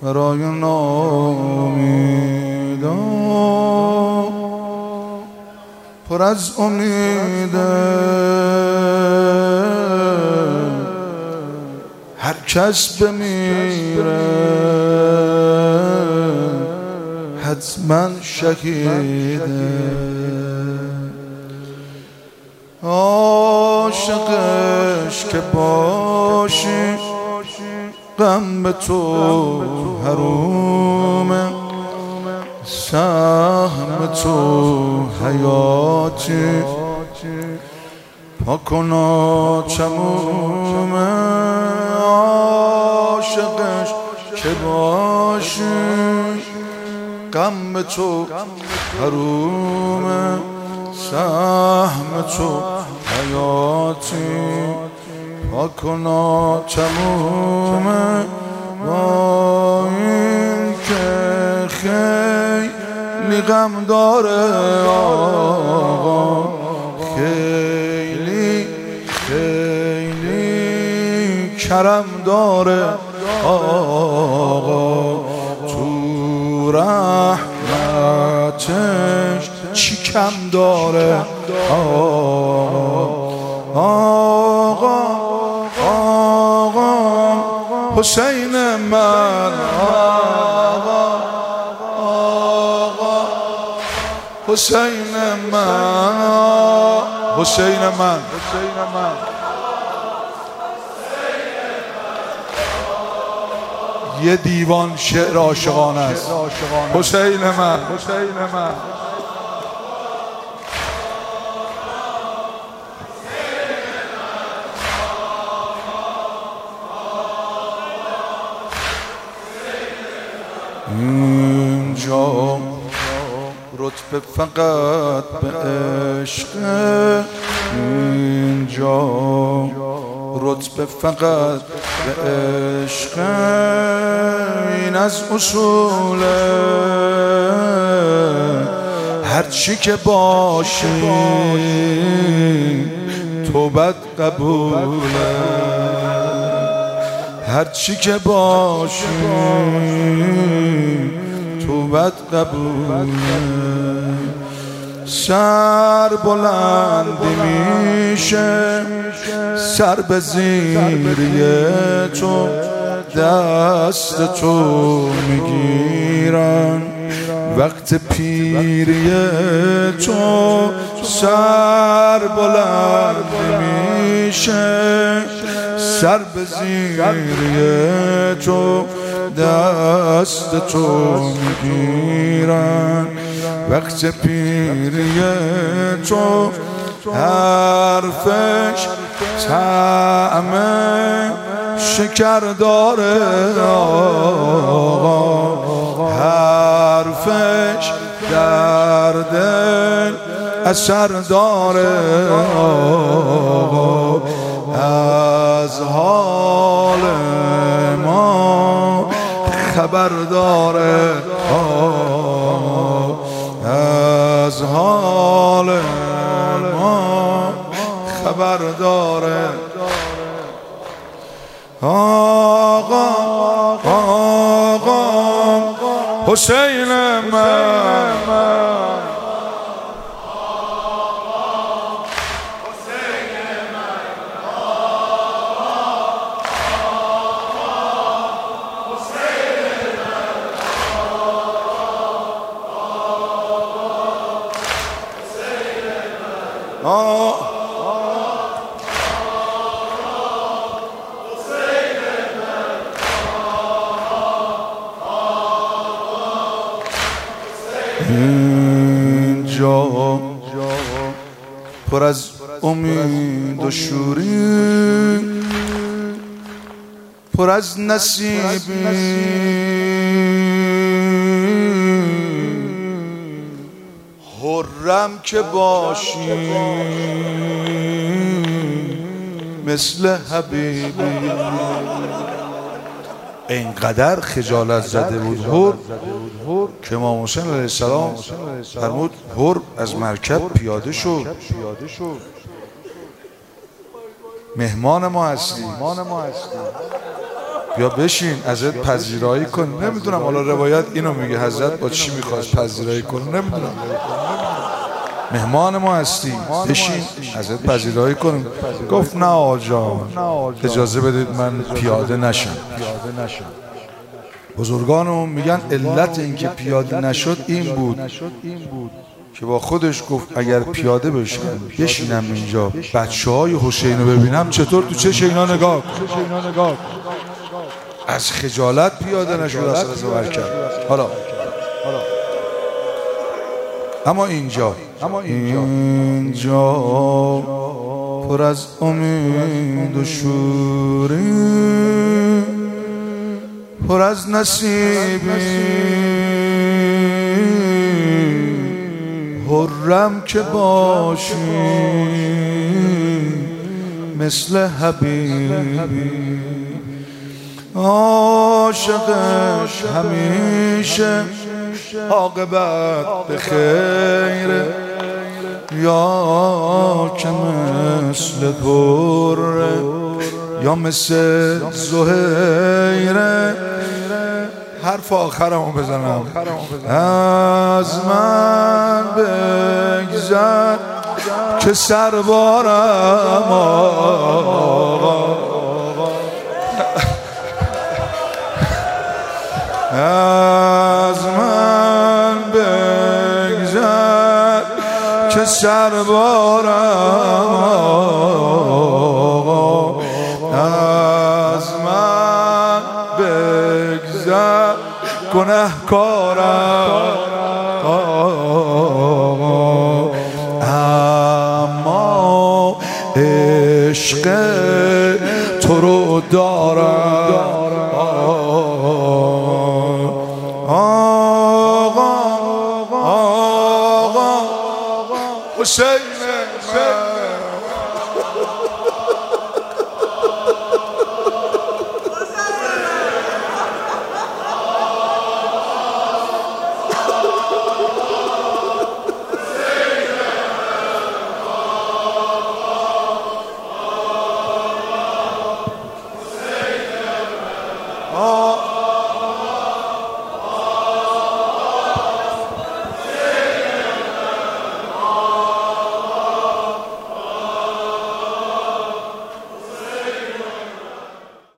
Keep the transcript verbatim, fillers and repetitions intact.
برای ناامیدان پر از امیده هر کس بمیره حتما شهیده عاشقش که باشی غم به تو حرومه سهم تو حیاتی پاکنا چمومه عاشقش که باشی غم به تو حرومه سهم تو حیاتی پاکنا تمومه با این که خیلی غم داره آقا خیلی خیلی کرم داره آقا تو رحمتش چی کم داره آقا آقا آقا حسین من آقا آقا حسین من حسین من حسین من یه دیوان شعر عاشقانه است حسین من حسین من اینجا رتبه فقط به عشق اینجا رتبه فقط به عشق این از اصوله هرچی که باشی توبت قبوله هرچی که باشی توبت قبوله سر بلندی میشه سر به زیری تو دست تو میگیرن وقت پیری تو سر بلندی میشه سر به زیری تو دست تو میگیرن وقت پیری تو حرفش طعم شکر داره آقا حرفش در دل اثر داره آقا از حال ما خبر داره آقا از حال ما خبر داره آقا آقا حسین من اینجا پر از امید و شوری پر از نصیبی حرم که باشی مثل حبیبی اینقدر خجالت زده بود هر که امام حسین علیه السلام فرمود هر از مرکب پیاده شد مهمان ما هستی بیا بشین ازت پذیرایی کن. نمیدونم حالا روایت اینو میگه حضرت با چی میخواست پذیرایی کن، نمیدونم. مهمان ما هستی، بشین ازت پذیرایی کنیم. گفت نه آجان، اجازه بدید من پیاده نشم. بزرگانمون میگن علت اینکه پیاده نشد این بود که با خودش گفت اگر پیاده بشم بشینم اینجا بچه های حسین رو ببینم چطور تو چه اینا نگاه کن. از خجالت پیاده نشد، اصلا زور کرد. حالا اما اینجا اینجا پر از امید و شوری، پر از نصیبی حرم که باشی مثل حبیبی. عاشقش همیشه عاقبت به خیر، یا که مثل پره یا مثل زهیره. حرف آخرمو بزنم. از من بگذر که سربارم آقا، از من بگذر که سربارم آقا، از من بگذر گنهکارم آقا. اما عشق تو رو دارم آقا، آقا حسین من